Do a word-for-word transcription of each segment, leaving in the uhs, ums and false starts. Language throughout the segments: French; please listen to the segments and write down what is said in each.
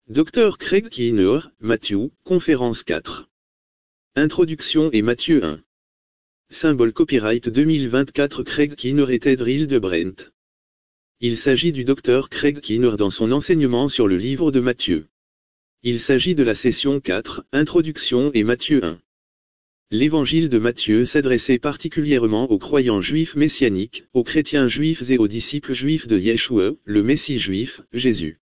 Docteur Craig Keener, Matthieu, conférence quatre. Introduction et Matthieu un. Symbole copyright deux mille vingt-quatre Craig Keener et Ted Reel de Brent. Il s'agit du docteur Craig Keener dans son enseignement sur le livre de Matthieu. Il s'agit de la session quatre, Introduction et Matthieu un. L'évangile de Matthieu s'adressait particulièrement aux croyants juifs messianiques, aux chrétiens juifs et aux disciples juifs de Yeshua, le Messie juif, Jésus.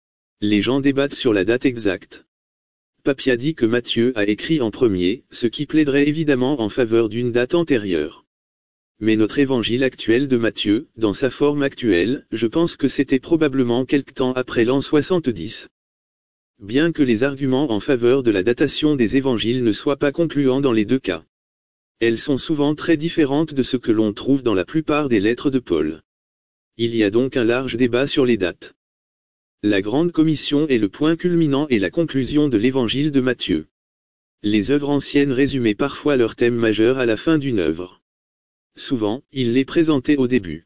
Les gens débattent sur la date exacte. Papia dit que Matthieu a écrit en premier, ce qui plaiderait évidemment en faveur d'une date antérieure. Mais notre évangile actuel de Matthieu, dans sa forme actuelle, je pense que c'était probablement quelque temps après l'an soixante-dix. Bien que les arguments en faveur de la datation des évangiles ne soient pas concluants dans les deux cas. Elles sont souvent très différentes de ce que l'on trouve dans la plupart des lettres de Paul. Il y a donc un large débat sur les dates. La Grande Commission est le point culminant et la conclusion de l'évangile de Matthieu. Les œuvres anciennes résumaient parfois leur thème majeur à la fin d'une œuvre. Souvent, il les présentait au début.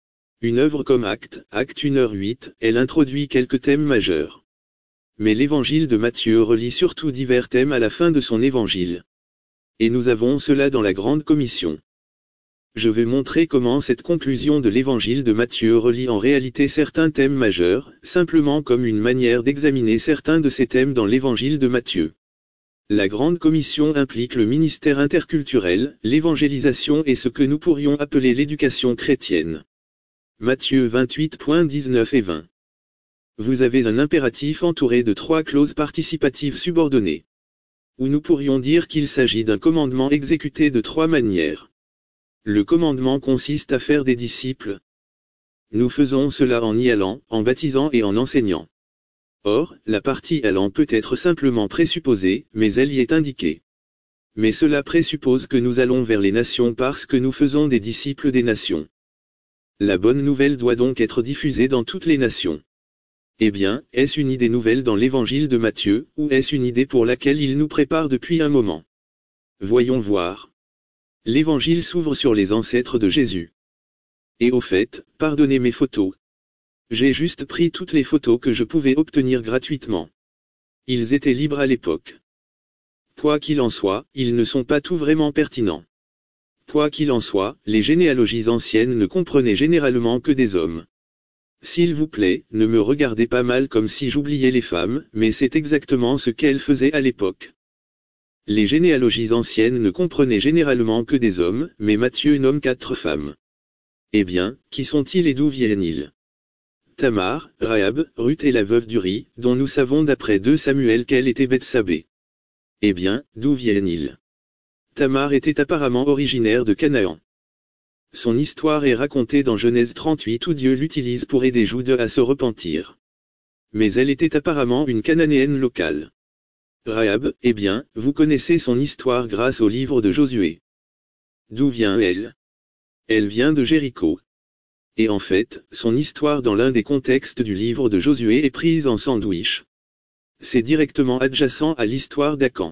Une œuvre comme Actes, Actes une heure huit, elle introduit quelques thèmes majeurs. Mais l'évangile de Matthieu relie surtout divers thèmes à la fin de son évangile. Et nous avons cela dans la Grande Commission. Je vais montrer comment cette conclusion de l'évangile de Matthieu relie en réalité certains thèmes majeurs, simplement comme une manière d'examiner certains de ces thèmes dans l'évangile de Matthieu. La Grande Commission implique le ministère interculturel, l'évangélisation et ce que nous pourrions appeler l'éducation chrétienne. Matthieu vingt-huit, dix-neuf et vingt. Vous avez un impératif entouré de trois clauses participatives subordonnées. Ou nous pourrions dire qu'il s'agit d'un commandement exécuté de trois manières. Le commandement consiste à faire des disciples. Nous faisons cela en y allant, en baptisant et en enseignant. Or, la partie allant peut être simplement présupposée, mais elle y est indiquée. Mais cela présuppose que nous allons vers les nations parce que nous faisons des disciples des nations. La bonne nouvelle doit donc être diffusée dans toutes les nations. Eh bien, est-ce une idée nouvelle dans l'évangile de Matthieu, ou est-ce une idée pour laquelle il nous prépare depuis un moment? Voyons voir. L'évangile s'ouvre sur les ancêtres de Jésus. Et au fait, pardonnez mes photos. J'ai juste pris toutes les photos que je pouvais obtenir gratuitement. Ils étaient libres à l'époque. Quoi qu'il en soit, ils ne sont pas tous vraiment pertinents. Quoi qu'il en soit, les généalogies anciennes ne comprenaient généralement que des hommes. S'il vous plaît, ne me regardez pas mal comme si j'oubliais les femmes, mais c'est exactement ce qu'elles faisaient à l'époque. Les généalogies anciennes ne comprenaient généralement que des hommes, mais Matthieu nomme quatre femmes. Eh bien, qui sont-ils et d'où viennent-ils? Tamar, Rahab, Ruth et la veuve d'Uri, dont nous savons d'après deux Samuel qu'elle était Bethsabée. Eh bien, d'où viennent-ils? Tamar était apparemment originaire de Canaan. Son histoire est racontée dans Genèse trente-huit où Dieu l'utilise pour aider Jude à se repentir. Mais elle était apparemment une cananéenne locale. Rahab, eh bien, vous connaissez son histoire grâce au livre de Josué. D'où vient-elle? Elle vient de Jéricho. Et en fait, son histoire dans l'un des contextes du livre de Josué est prise en sandwich. C'est directement adjacent à l'histoire d'Achan.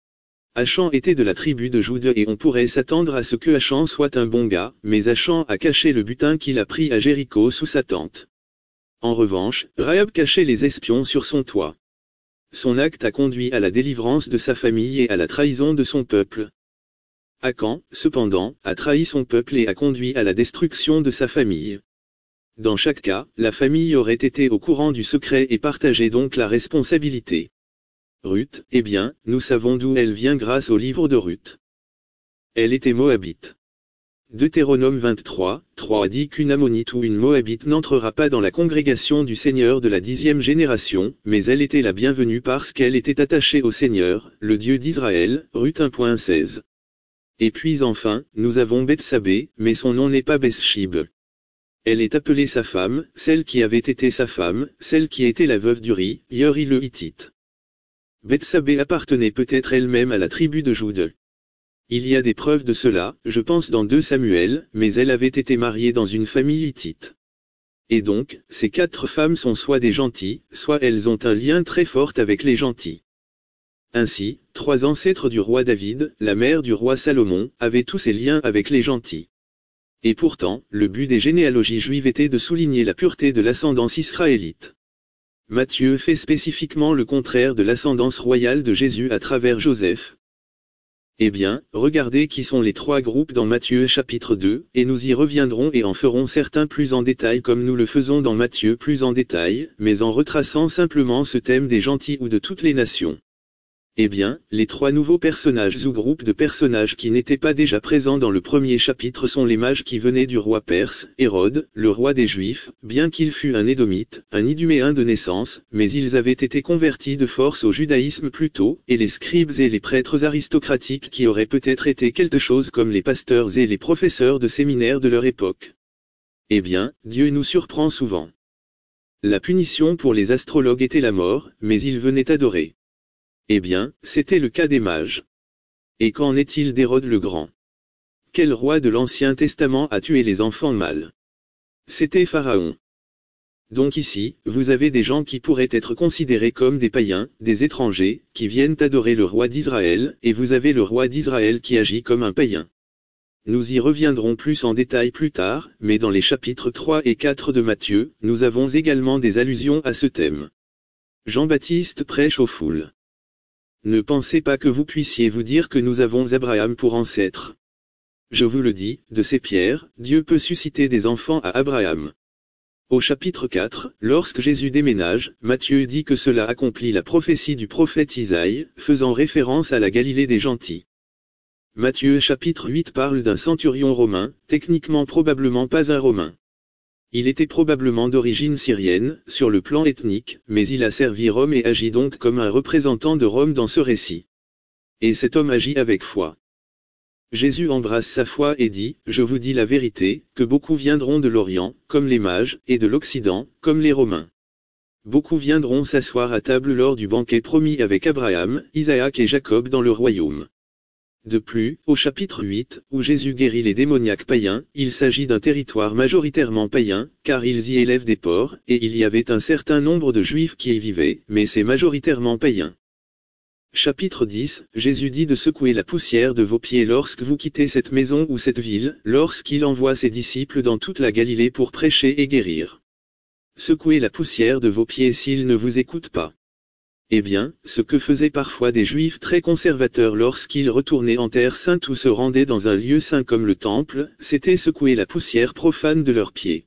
Achan était de la tribu de Jude et on pourrait s'attendre à ce que Achan soit un bon gars, mais Achan a caché le butin qu'il a pris à Jéricho sous sa tente. En revanche, Rahab cachait les espions sur son toit. Son acte a conduit à la délivrance de sa famille et à la trahison de son peuple. Achan, cependant, a trahi son peuple et a conduit à la destruction de sa famille. Dans chaque cas, la famille aurait été au courant du secret et partageait donc la responsabilité. Ruth, eh bien, nous savons d'où elle vient grâce au livre de Ruth. Elle était moabite. Deutéronome vingt-trois, trois dit qu'une ammonite ou une moabite n'entrera pas dans la congrégation du Seigneur de la dixième génération, mais elle était la bienvenue parce qu'elle était attachée au Seigneur, le Dieu d'Israël, Ruth un seize. Et puis enfin, nous avons Bethsabée, mais son nom n'est pas Bethshib. Elle est appelée sa femme, celle qui avait été sa femme, celle qui était la veuve d'Uri, Uri le Hittite. Bethsabée appartenait peut-être elle-même à la tribu de Jude. Il y a des preuves de cela, je pense dans deux Samuel, mais elle avait été mariée dans une famille hittite. Et donc, ces quatre femmes sont soit des gentilles, soit elles ont un lien très fort avec les gentils. Ainsi, trois ancêtres du roi David, la mère du roi Salomon, avaient tous ces liens avec les gentils. Et pourtant, le but des généalogies juives était de souligner la pureté de l'ascendance israélite. Matthieu fait spécifiquement le contraire de l'ascendance royale de Jésus à travers Joseph. Eh bien, regardez qui sont les trois groupes dans Matthieu chapitre deux, et nous y reviendrons et en ferons certains plus en détail comme nous le faisons dans Matthieu plus en détail, mais en retraçant simplement ce thème des gentils ou de toutes les nations. Eh bien, les trois nouveaux personnages ou groupes de personnages qui n'étaient pas déjà présents dans le premier chapitre sont les mages qui venaient du roi perse, Hérode, le roi des Juifs, bien qu'il fût un Édomite, un Iduméen de naissance, mais ils avaient été convertis de force au judaïsme plus tôt, et les scribes et les prêtres aristocratiques qui auraient peut-être été quelque chose comme les pasteurs et les professeurs de séminaires de leur époque. Eh bien, Dieu nous surprend souvent. La punition pour les astrologues était la mort, mais ils venaient adorer. Eh bien, c'était le cas des mages. Et qu'en est-il d'Hérode le Grand? Quel roi de l'Ancien Testament a tué les enfants mâles? C'était Pharaon. Donc ici, vous avez des gens qui pourraient être considérés comme des païens, des étrangers, qui viennent adorer le roi d'Israël, et vous avez le roi d'Israël qui agit comme un païen. Nous y reviendrons plus en détail plus tard, mais dans les chapitres trois et quatre de Matthieu, nous avons également des allusions à ce thème. Jean-Baptiste prêche aux foules. Ne pensez pas que vous puissiez vous dire que nous avons Abraham pour ancêtre. Je vous le dis, de ces pierres, Dieu peut susciter des enfants à Abraham. Au chapitre quatre, lorsque Jésus déménage, Matthieu dit que cela accomplit la prophétie du prophète Isaïe, faisant référence à la Galilée des gentils. Matthieu chapitre huit parle d'un centurion romain, techniquement probablement pas un romain. Il était probablement d'origine syrienne, sur le plan ethnique, mais il a servi Rome et agit donc comme un représentant de Rome dans ce récit. Et cet homme agit avec foi. Jésus embrasse sa foi et dit, « Je vous dis la vérité, que beaucoup viendront de l'Orient, comme les mages, et de l'Occident, comme les Romains. Beaucoup viendront s'asseoir à table lors du banquet promis avec Abraham, Isaac et Jacob dans le royaume. » De plus, au chapitre huit, où Jésus guérit les démoniaques païens, il s'agit d'un territoire majoritairement païen, car ils y élèvent des porcs, et il y avait un certain nombre de Juifs qui y vivaient, mais c'est majoritairement païen. Chapitre dix, Jésus dit de secouer la poussière de vos pieds lorsque vous quittez cette maison ou cette ville, lorsqu'il envoie ses disciples dans toute la Galilée pour prêcher et guérir. Secouez la poussière de vos pieds s'ils ne vous écoutent pas. Eh bien, ce que faisaient parfois des Juifs très conservateurs lorsqu'ils retournaient en terre sainte ou se rendaient dans un lieu saint comme le temple, c'était secouer la poussière profane de leurs pieds.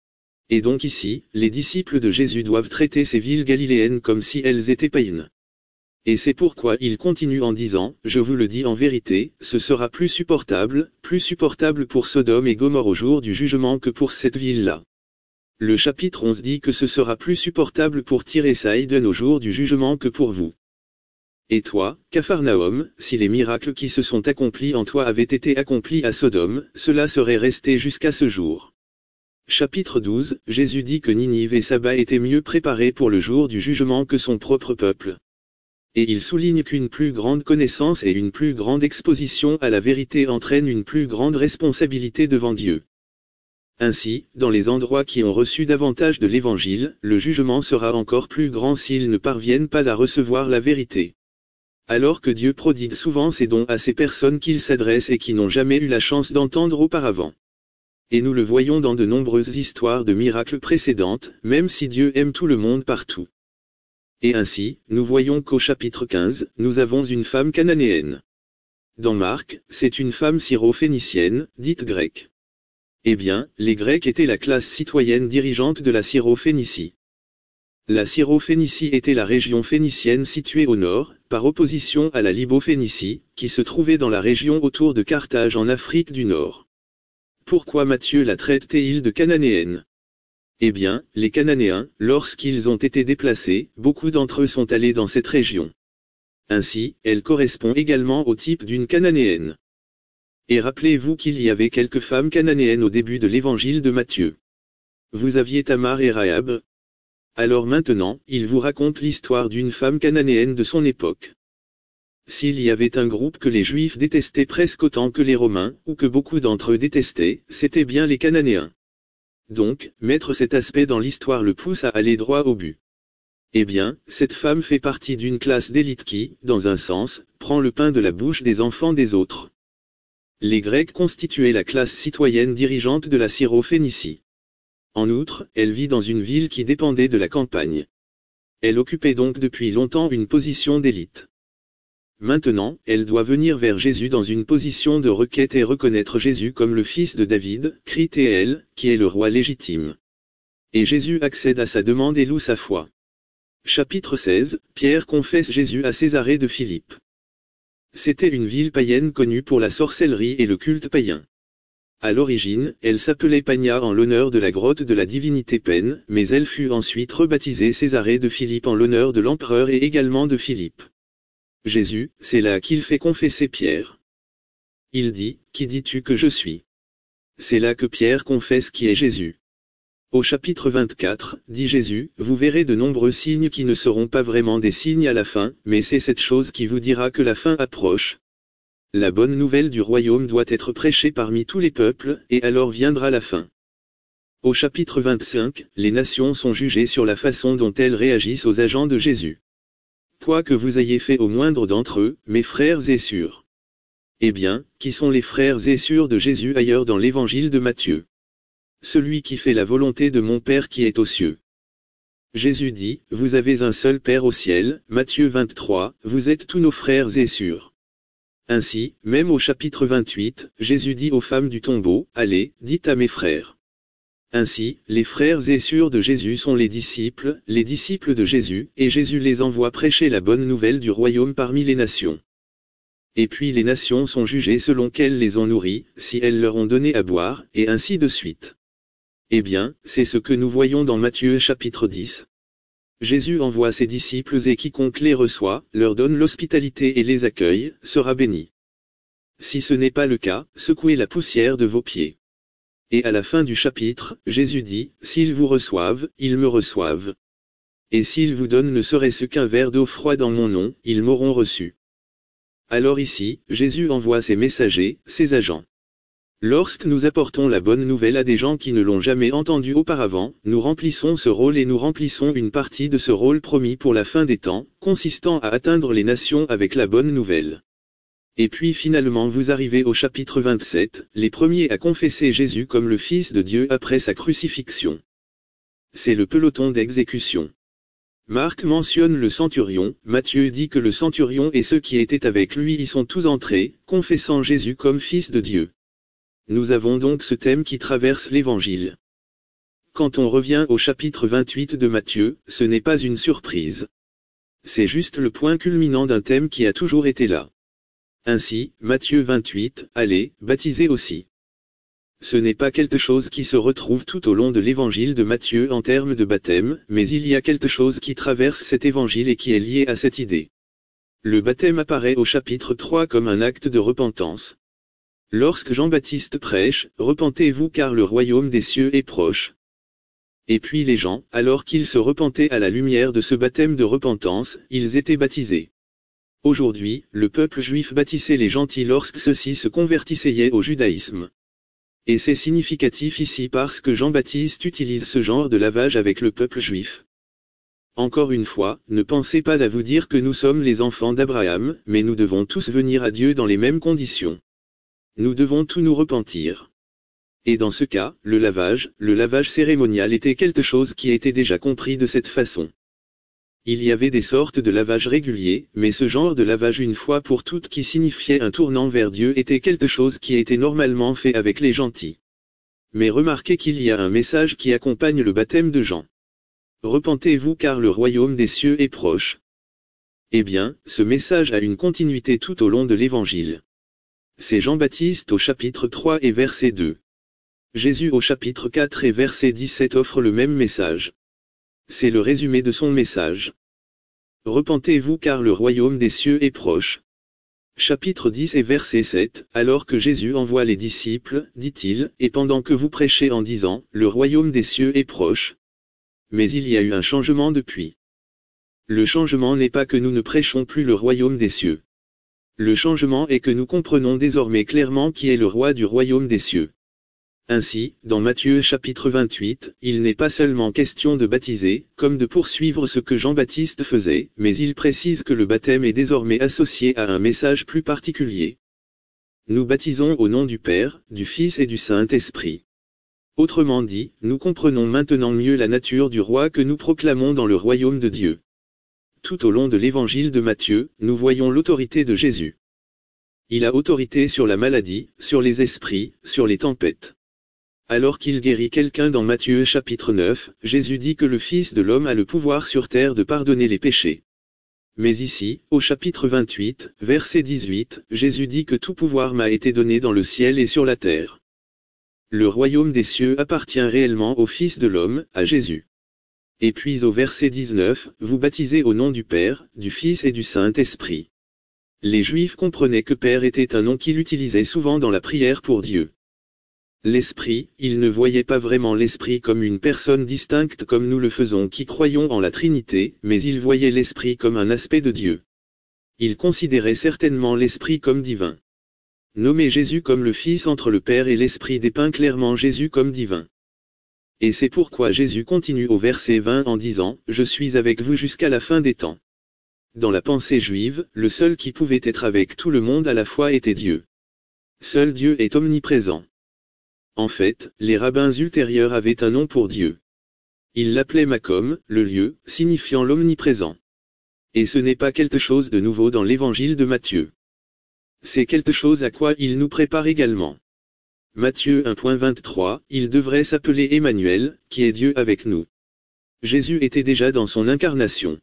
Et donc ici, les disciples de Jésus doivent traiter ces villes galiléennes comme si elles étaient païennes. Et c'est pourquoi il continue en disant, « Je vous le dis en vérité, ce sera plus supportable, plus supportable pour Sodome et Gomorrhe au jour du jugement que pour cette ville-là. » Le chapitre onze dit que ce sera plus supportable pour Tyr et Sidon au jour du jugement que pour vous. Et toi, Capharnaüm, si les miracles qui se sont accomplis en toi avaient été accomplis à Sodome, cela serait resté jusqu'à ce jour. Chapitre douze, Jésus dit que Ninive et Saba étaient mieux préparés pour le jour du jugement que son propre peuple. Et il souligne qu'une plus grande connaissance et une plus grande exposition à la vérité entraînent une plus grande responsabilité devant Dieu. Ainsi, dans les endroits qui ont reçu davantage de l'Évangile, le jugement sera encore plus grand s'ils ne parviennent pas à recevoir la vérité. Alors que Dieu prodigue souvent ses dons à ces personnes qu'il s'adresse et qui n'ont jamais eu la chance d'entendre auparavant. Et nous le voyons dans de nombreuses histoires de miracles précédentes, même si Dieu aime tout le monde partout. Et ainsi, nous voyons qu'au chapitre quinze, nous avons une femme cananéenne. Dans Marc, c'est une femme syro-phénicienne, dite grecque. Eh bien, les Grecs étaient la classe citoyenne dirigeante de la Syro-Phénicie. La Syro-Phénicie était la région phénicienne située au nord, par opposition à la Libo-Phénicie, qui se trouvait dans la région autour de Carthage en Afrique du Nord. Pourquoi Matthieu la traite-t-il de cananéenne? Eh bien, les Cananéens, lorsqu'ils ont été déplacés, beaucoup d'entre eux sont allés dans cette région. Ainsi, elle correspond également au type d'une cananéenne. Et rappelez-vous qu'il y avait quelques femmes cananéennes au début de l'évangile de Matthieu. Vous aviez Tamar et Rahab. Alors maintenant, il vous raconte l'histoire d'une femme cananéenne de son époque. S'il y avait un groupe que les Juifs détestaient presque autant que les Romains, ou que beaucoup d'entre eux détestaient, c'était bien les Cananéens. Donc, mettre cet aspect dans l'histoire le pousse à aller droit au but. Eh bien, cette femme fait partie d'une classe d'élite qui, dans un sens, prend le pain de la bouche des enfants des autres. Les Grecs constituaient la classe citoyenne dirigeante de la Syro-Phénicie. En outre, elle vit dans une ville qui dépendait de la campagne. Elle occupait donc depuis longtemps une position d'élite. Maintenant, elle doit venir vers Jésus dans une position de requête et reconnaître Jésus comme le fils de David, Christ et elle, qui est le roi légitime. Et Jésus accède à sa demande et loue sa foi. Chapitre seize, Pierre confesse Jésus à Césarée de Philippe. C'était une ville païenne connue pour la sorcellerie et le culte païen. À l'origine, elle s'appelait Pania en l'honneur de la grotte de la divinité Pen, mais elle fut ensuite rebaptisée Césarée de Philippe en l'honneur de l'empereur et également de Philippe. Jésus, c'est là qu'il fait confesser Pierre. Il dit, « Qui dis-tu que je suis ?» C'est là que Pierre confesse qui est Jésus. Au chapitre vingt-quatre, dit Jésus, « Vous verrez de nombreux signes qui ne seront pas vraiment des signes à la fin, mais c'est cette chose qui vous dira que la fin approche. La bonne nouvelle du royaume doit être prêchée parmi tous les peuples, et alors viendra la fin. » Au chapitre vingt-cinq, les nations sont jugées sur la façon dont elles réagissent aux agents de Jésus. Quoi que vous ayez fait au moindre d'entre eux, mes frères et sœurs. Eh bien, qui sont les frères et sœurs de Jésus ailleurs dans l'évangile de Matthieu? Celui qui fait la volonté de mon Père qui est aux cieux. Jésus dit, vous avez un seul Père au ciel, Matthieu vingt-trois, vous êtes tous nos frères et sœurs. Ainsi, même au chapitre vingt-huit, Jésus dit aux femmes du tombeau, allez, dites à mes frères. Ainsi, les frères et sœurs de Jésus sont les disciples, les disciples de Jésus, et Jésus les envoie prêcher la bonne nouvelle du royaume parmi les nations. Et puis les nations sont jugées selon qu'elles les ont nourries, si elles leur ont donné à boire, et ainsi de suite. Eh bien, c'est ce que nous voyons dans Matthieu chapitre dix. Jésus envoie ses disciples et quiconque les reçoit, leur donne l'hospitalité et les accueille, sera béni. Si ce n'est pas le cas, secouez la poussière de vos pieds. Et à la fin du chapitre, Jésus dit, s'ils vous reçoivent, ils me reçoivent. Et s'ils vous donnent ne serait-ce qu'un verre d'eau froide en mon nom, ils m'auront reçu. Alors ici, Jésus envoie ses messagers, ses agents. Lorsque nous apportons la bonne nouvelle à des gens qui ne l'ont jamais entendue auparavant, nous remplissons ce rôle et nous remplissons une partie de ce rôle promis pour la fin des temps, consistant à atteindre les nations avec la bonne nouvelle. Et puis finalement vous arrivez au chapitre vingt-sept, les premiers à confesser Jésus comme le Fils de Dieu après sa crucifixion. C'est le peloton d'exécution. Marc mentionne le centurion, Matthieu dit que le centurion et ceux qui étaient avec lui y sont tous entrés, confessant Jésus comme Fils de Dieu. Nous avons donc ce thème qui traverse l'Évangile. Quand on revient au chapitre vingt-huit de Matthieu, ce n'est pas une surprise. C'est juste le point culminant d'un thème qui a toujours été là. Ainsi, Matthieu vingt-huit, allez, baptisez aussi. Ce n'est pas quelque chose qui se retrouve tout au long de l'évangile de Matthieu en termes de baptême, mais il y a quelque chose qui traverse cet évangile et qui est lié à cette idée. Le baptême apparaît au chapitre trois comme un acte de repentance. Lorsque Jean-Baptiste prêche, repentez-vous car le royaume des cieux est proche. Et puis les gens, alors qu'ils se repentaient à la lumière de ce baptême de repentance, ils étaient baptisés. Aujourd'hui, le peuple juif baptisait les gentils lorsque ceux-ci se convertissaient au judaïsme. Et c'est significatif ici parce que Jean-Baptiste utilise ce genre de lavage avec le peuple juif. Encore une fois, ne pensez pas à vous dire que nous sommes les enfants d'Abraham, mais nous devons tous venir à Dieu dans les mêmes conditions. Nous devons tous nous repentir. Et dans ce cas, le lavage, le lavage cérémonial était quelque chose qui était déjà compris de cette façon. Il y avait des sortes de lavage réguliers, mais ce genre de lavage une fois pour toutes qui signifiait un tournant vers Dieu était quelque chose qui était normalement fait avec les gentils. Mais remarquez qu'il y a un message qui accompagne le baptême de Jean. Repentez-vous car le royaume des cieux est proche. Eh bien, ce message a une continuité tout au long de l'Évangile. C'est Jean-Baptiste au chapitre trois et verset deux. Jésus au chapitre quatre et verset dix-sept offre le même message. C'est le résumé de son message. Repentez-vous car le royaume des cieux est proche. Chapitre dix et verset sept, alors que Jésus envoie les disciples, dit-il, et pendant que vous prêchez en disant, le royaume des cieux est proche. Mais il y a eu un changement depuis. Le changement n'est pas que nous ne prêchons plus le royaume des cieux. Le changement est que nous comprenons désormais clairement qui est le roi du royaume des cieux. Ainsi, dans Matthieu chapitre vingt-huit, il n'est pas seulement question de baptiser, comme de poursuivre ce que Jean-Baptiste faisait, mais il précise que le baptême est désormais associé à un message plus particulier. Nous baptisons au nom du Père, du Fils et du Saint-Esprit. Autrement dit, nous comprenons maintenant mieux la nature du roi que nous proclamons dans le royaume de Dieu. tout au long de l'évangile de Matthieu, nous voyons l'autorité de Jésus. Il a autorité sur la maladie, sur les esprits, sur les tempêtes. Alors qu'il guérit quelqu'un dans Matthieu chapitre neuf, Jésus dit que le Fils de l'homme a le pouvoir sur terre de pardonner les péchés. Mais ici, au chapitre vingt-huit, verset dix-huit, Jésus dit que tout pouvoir m'a été donné dans le ciel et sur la terre. Le royaume des cieux appartient réellement au Fils de l'homme, à Jésus. Et puis au verset dix-neuf, vous baptisez au nom du Père, du Fils et du Saint-Esprit. Les Juifs comprenaient que Père était un nom qu'il utilisait souvent dans la prière pour Dieu. L'Esprit, ils ne voyaient pas vraiment l'Esprit comme une personne distincte comme nous le faisons qui croyons en la Trinité, mais ils voyaient l'Esprit comme un aspect de Dieu. Ils considéraient certainement l'Esprit comme divin. Nommer Jésus comme le Fils entre le Père et l'Esprit dépeint clairement Jésus comme divin. Et c'est pourquoi Jésus continue au verset vingt en disant, « Je suis avec vous jusqu'à la fin des temps ». Dans la pensée juive, le seul qui pouvait être avec tout le monde à la fois était Dieu. Seul Dieu est omniprésent. En fait, les rabbins ultérieurs avaient un nom pour Dieu. Ils l'appelaient Makom, le lieu, signifiant l'omniprésent. Et ce n'est pas quelque chose de nouveau dans l'évangile de Matthieu. C'est quelque chose à quoi il nous prépare également. Matthieu un vingt-trois, il devrait s'appeler Emmanuel, qui est Dieu avec nous. Jésus était déjà dans son incarnation.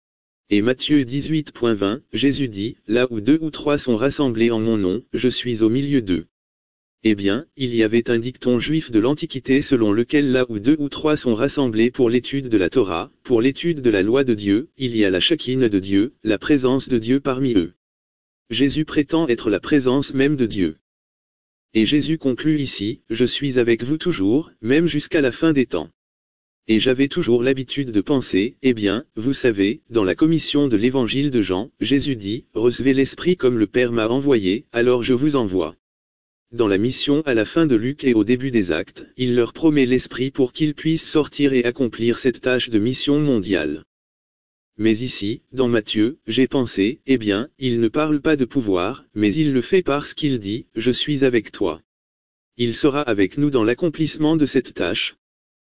Et Matthieu dix-huit vingt, Jésus dit, là où deux ou trois sont rassemblés en mon nom, je suis au milieu d'eux. Eh bien, il y avait un dicton juif de l'Antiquité selon lequel là où deux ou trois sont rassemblés pour l'étude de la Torah, pour l'étude de la loi de Dieu, il y a la chakine de Dieu, la présence de Dieu parmi eux. Jésus prétend être la présence même de Dieu. Et Jésus conclut ici, je suis avec vous toujours, même jusqu'à la fin des temps. Et j'avais toujours l'habitude de penser, eh bien, vous savez, dans la commission de l'évangile de Jean, Jésus dit, recevez l'Esprit comme le Père m'a envoyé, alors je vous envoie. Dans la mission à la fin de Luc et au début des Actes, il leur promet l'Esprit pour qu'ils puissent sortir et accomplir cette tâche de mission mondiale. Mais ici, dans Matthieu, j'ai pensé, eh bien, il ne parle pas de pouvoir, mais il le fait parce qu'il dit, je suis avec toi. Il sera avec nous dans l'accomplissement de cette tâche.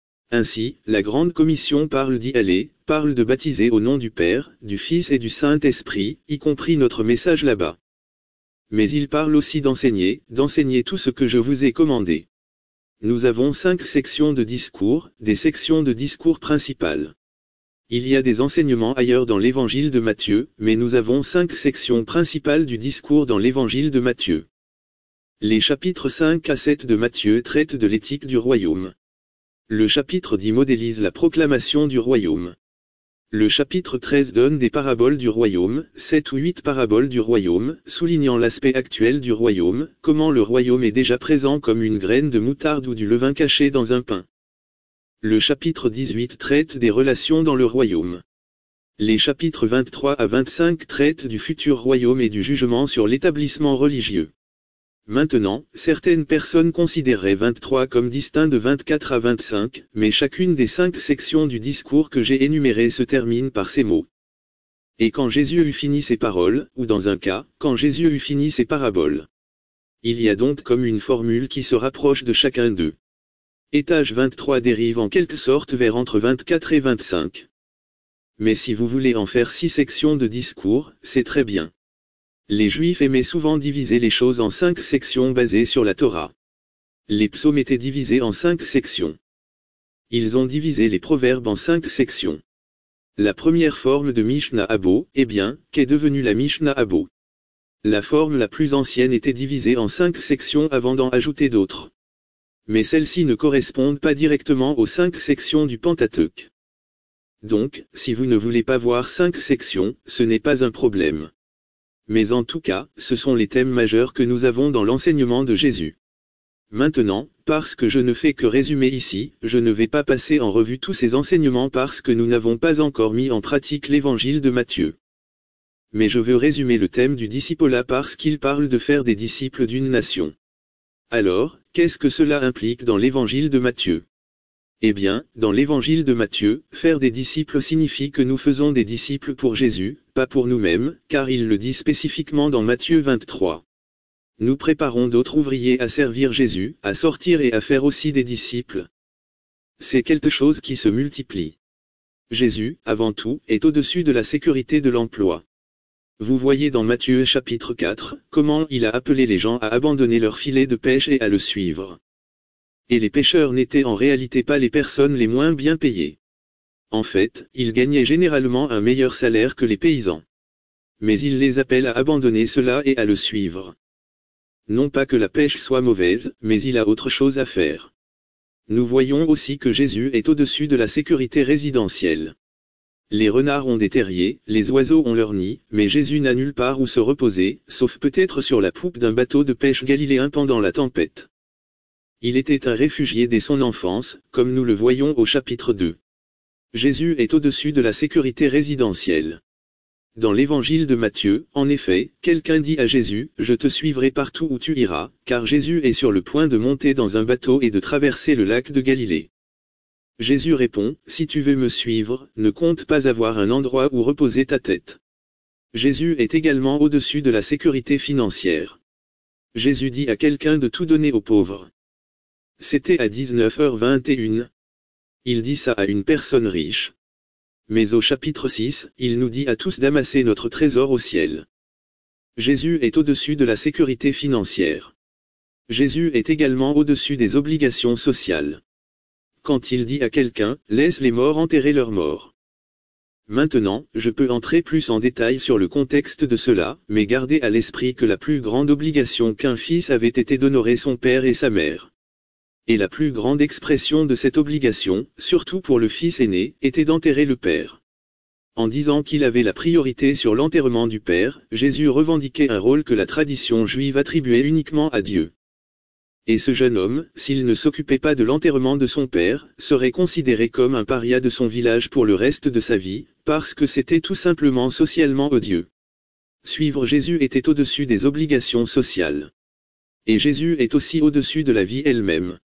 Ainsi, la grande commission parle d'y aller, parle de baptiser au nom du Père, du Fils et du Saint-Esprit, y compris notre message là-bas. Mais il parle aussi d'enseigner, d'enseigner tout ce que je vous ai commandé. Nous avons cinq sections de discours, des sections de discours principales. Il y a des enseignements ailleurs dans l'évangile de Matthieu, mais nous avons cinq sections principales du discours dans l'évangile de Matthieu. Les chapitres cinq à sept de Matthieu traitent de l'éthique du royaume. Le chapitre dix modélise la proclamation du royaume. Le chapitre treize donne des paraboles du royaume, sept ou huit paraboles du royaume, soulignant l'aspect actuel du royaume, comment le royaume est déjà présent comme une graine de moutarde ou du levain caché dans un pain. Le chapitre dix-huit traite des relations dans le royaume. Les chapitres vingt-trois à vingt-cinq traitent du futur royaume et du jugement sur l'établissement religieux. Maintenant, certaines personnes considéreraient vingt-trois comme distinct de vingt-quatre à vingt-cinq, mais chacune des cinq sections du discours que j'ai énumérées se termine par ces mots. Et quand Jésus eut fini ses paroles, ou dans un cas, quand Jésus eut fini ses paraboles. Il y a donc comme une formule qui se rapproche de chacun d'eux. Étage vingt-trois dérive en quelque sorte vers entre vingt-quatre et vingt-cinq. Mais si vous voulez en faire six sections de discours, c'est très bien. Les Juifs aimaient souvent diviser les choses en cinq sections basées sur la Torah. Les psaumes étaient divisés en cinq sections. Ils ont divisé les proverbes en cinq sections. La première forme de Mishnah Abo, eh bien, qu'est devenue la Mishnah Abo. La forme la plus ancienne était divisée en cinq sections avant d'en ajouter d'autres. Mais celles-ci ne correspondent pas directement aux cinq sections du Pentateuque. Donc, si vous ne voulez pas voir cinq sections, ce n'est pas un problème. Mais en tout cas, ce sont les thèmes majeurs que nous avons dans l'enseignement de Jésus. Maintenant, parce que je ne fais que résumer ici, je ne vais pas passer en revue tous ces enseignements parce que nous n'avons pas encore mis en pratique l'évangile de Matthieu. Mais je veux résumer le thème du discipolat parce qu'il parle de faire des disciples d'une nation. Alors, qu'est-ce que cela implique dans l'évangile de Matthieu ? Eh bien, dans l'évangile de Matthieu, faire des disciples signifie que nous faisons des disciples pour Jésus, pas pour nous-mêmes, car il le dit spécifiquement dans Matthieu vingt-trois. Nous préparons d'autres ouvriers à servir Jésus, à sortir et à faire aussi des disciples. C'est quelque chose qui se multiplie. Jésus, avant tout, est au-dessus de la sécurité de l'emploi. Vous voyez dans Matthieu chapitre quatre, comment il a appelé les gens à abandonner leur filet de pêche et à le suivre. Et les pêcheurs n'étaient en réalité pas les personnes les moins bien payées. En fait, ils gagnaient généralement un meilleur salaire que les paysans. Mais il les appelle à abandonner cela et à le suivre. Non pas que la pêche soit mauvaise, mais il a autre chose à faire. Nous voyons aussi que Jésus est au-dessus de la sécurité résidentielle. Les renards ont des terriers, les oiseaux ont leur nid, mais Jésus n'a nulle part où se reposer, sauf peut-être sur la poupe d'un bateau de pêche galiléen pendant la tempête. Il était un réfugié dès son enfance, comme nous le voyons au chapitre deux. Jésus est au-dessus de la sécurité résidentielle. Dans l'évangile de Matthieu, en effet, quelqu'un dit à Jésus, « Je te suivrai partout où tu iras », car Jésus est sur le point de monter dans un bateau et de traverser le lac de Galilée. Jésus répond, « Si tu veux me suivre, ne compte pas avoir un endroit où reposer ta tête. » Jésus est également au-dessus de la sécurité financière. Jésus dit à quelqu'un de tout donner aux pauvres. C'était à dix-neuf heures vingt et une. Il dit ça à une personne riche. Mais au chapitre six, il nous dit à tous d'amasser notre trésor au ciel. Jésus est au-dessus de la sécurité financière. Jésus est également au-dessus des obligations sociales. Quand il dit à quelqu'un, laisse les morts enterrer leurs morts. Maintenant, je peux entrer plus en détail sur le contexte de cela, mais gardez à l'esprit que la plus grande obligation qu'un fils avait été d'honorer son père et sa mère. Et la plus grande expression de cette obligation, surtout pour le fils aîné, était d'enterrer le père. En disant qu'il avait la priorité sur l'enterrement du père, Jésus revendiquait un rôle que la tradition juive attribuait uniquement à Dieu. Et ce jeune homme, s'il ne s'occupait pas de l'enterrement de son père, serait considéré comme un paria de son village pour le reste de sa vie, parce que c'était tout simplement socialement odieux. Suivre Jésus était au-dessus des obligations sociales. Et Jésus est aussi au-dessus de la vie elle-même.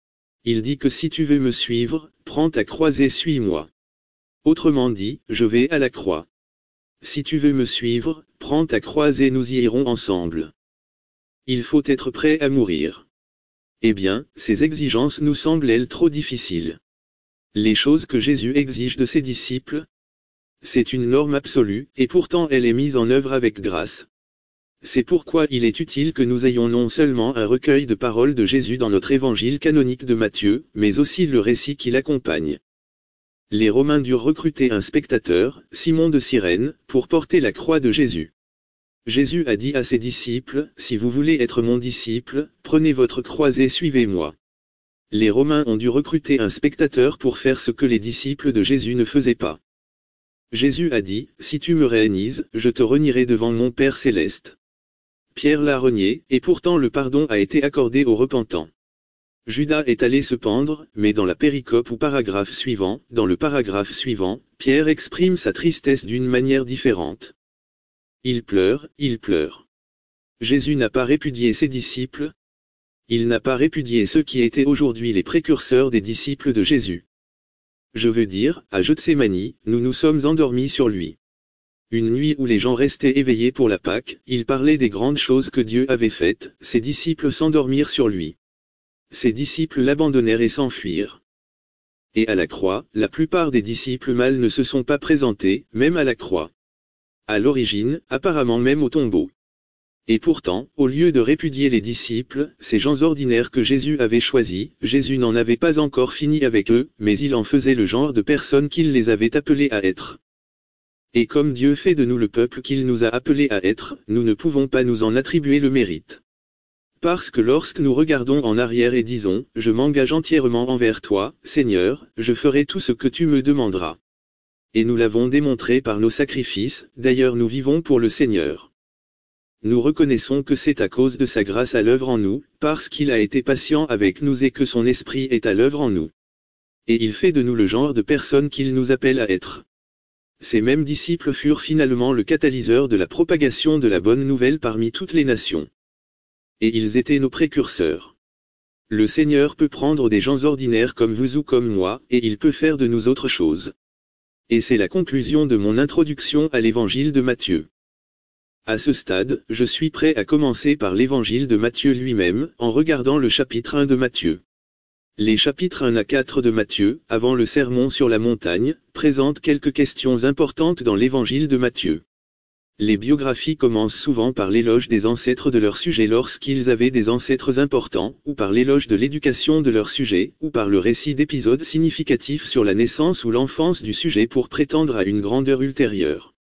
Il dit que si tu veux me suivre, prends ta croix et suis-moi. Autrement dit, je vais à la croix. Si tu veux me suivre, prends ta croix et nous y irons ensemble. Il faut être prêt à mourir. Eh bien, ces exigences nous semblent-elles trop difficiles? Les choses que Jésus exige de ses disciples? C'est une norme absolue, et pourtant elle est mise en œuvre avec grâce. C'est pourquoi il est utile que nous ayons non seulement un recueil de paroles de Jésus dans notre évangile canonique de Matthieu, mais aussi le récit qui l'accompagne. Les Romains durent recruter un spectateur, Simon de Cyrène, pour porter la croix de Jésus. Jésus a dit à ses disciples, « Si vous voulez être mon disciple, prenez votre croix et suivez-moi. » Les Romains ont dû recruter un spectateur pour faire ce que les disciples de Jésus ne faisaient pas. Jésus a dit, « Si tu me réanises, je te renierai devant mon Père céleste. » Pierre l'a renié, et pourtant le pardon a été accordé aux repentants. Judas est allé se pendre, mais dans la péricope ou paragraphe suivant, dans le paragraphe suivant, Pierre exprime sa tristesse d'une manière différente. Il pleure, il pleure. Jésus n'a pas répudié ses disciples. Il n'a pas répudié ceux qui étaient aujourd'hui les précurseurs des disciples de Jésus. Je veux dire, à Gethsémani, nous nous sommes endormis sur lui. Une nuit où les gens restaient éveillés pour la Pâque, il parlait des grandes choses que Dieu avait faites, ses disciples s'endormirent sur lui. Ses disciples l'abandonnèrent et s'enfuirent. Et à la croix, la plupart des disciples mâles ne se sont pas présentés, même à la croix. À l'origine, apparemment même au tombeau. Et pourtant, au lieu de répudier les disciples, ces gens ordinaires que Jésus avait choisis, Jésus n'en avait pas encore fini avec eux, mais il en faisait le genre de personnes qu'il les avait appelés à être. Et comme Dieu fait de nous le peuple qu'il nous a appelés à être, nous ne pouvons pas nous en attribuer le mérite. Parce que lorsque nous regardons en arrière et disons, « Je m'engage entièrement envers toi, Seigneur, je ferai tout ce que tu me demanderas. » Et nous l'avons démontré par nos sacrifices, d'ailleurs nous vivons pour le Seigneur. Nous reconnaissons que c'est à cause de sa grâce à l'œuvre en nous, parce qu'il a été patient avec nous et que son esprit est à l'œuvre en nous. Et il fait de nous le genre de personnes qu'il nous appelle à être. Ces mêmes disciples furent finalement le catalyseur de la propagation de la bonne nouvelle parmi toutes les nations. Et ils étaient nos précurseurs. Le Seigneur peut prendre des gens ordinaires comme vous ou comme moi, et il peut faire de nous autre chose. Et c'est la conclusion de mon introduction à l'évangile de Matthieu. À ce stade, je suis prêt à commencer par l'évangile de Matthieu lui-même, en regardant le chapitre un de Matthieu. Les chapitres un à quatre de Matthieu, avant le sermon sur la montagne, présentent quelques questions importantes dans l'évangile de Matthieu. Les biographies commencent souvent par l'éloge des ancêtres de leur sujet lorsqu'ils avaient des ancêtres importants, ou par l'éloge de l'éducation de leur sujet, ou par le récit d'épisodes significatifs sur la naissance ou l'enfance du sujet pour prétendre à une grandeur ultérieure.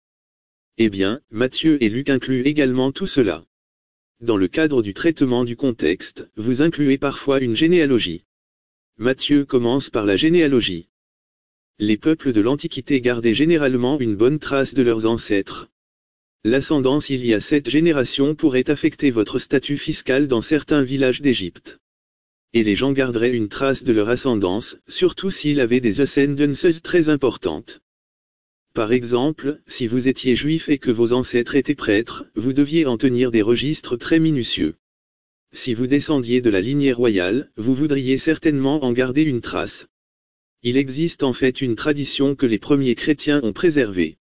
Eh bien, Matthieu et Luc incluent également tout cela. Dans le cadre du traitement du contexte, vous incluez parfois une généalogie. Matthieu commence par la généalogie. Les peuples de l'Antiquité gardaient généralement une bonne trace de leurs ancêtres. L'ascendance il y a sept générations pourrait affecter votre statut fiscal dans certains villages d'Égypte. Et les gens garderaient une trace de leur ascendance, surtout s'ils avaient des ascendances très importantes. Par exemple, si vous étiez juif et que vos ancêtres étaient prêtres, vous deviez en tenir des registres très minutieux. Si vous descendiez de la lignée royale, vous voudriez certainement en garder une trace. Il existe en fait une tradition que les premiers chrétiens ont préservée.